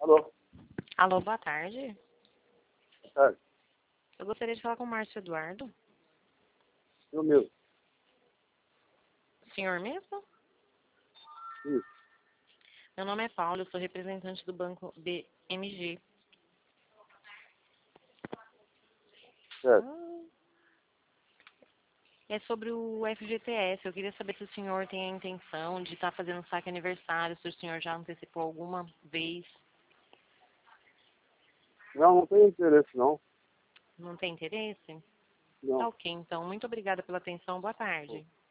Alô, Alô, boa tarde. boa tarde. Eu gostaria de falar com o Márcio Eduardo. Eu mesmo. O senhor mesmo? Isso, Meu nome é Paulo, eu sou representante do banco BMG. certo. É sobre o FGTS. Eu queria saber se o senhor tem a intenção de estar fazendo saque aniversário, se o senhor já antecipou alguma vez. Não tenho interesse, não. Não tem interesse? Tá Não. ok, então. Muito obrigada pela atenção. Boa tarde.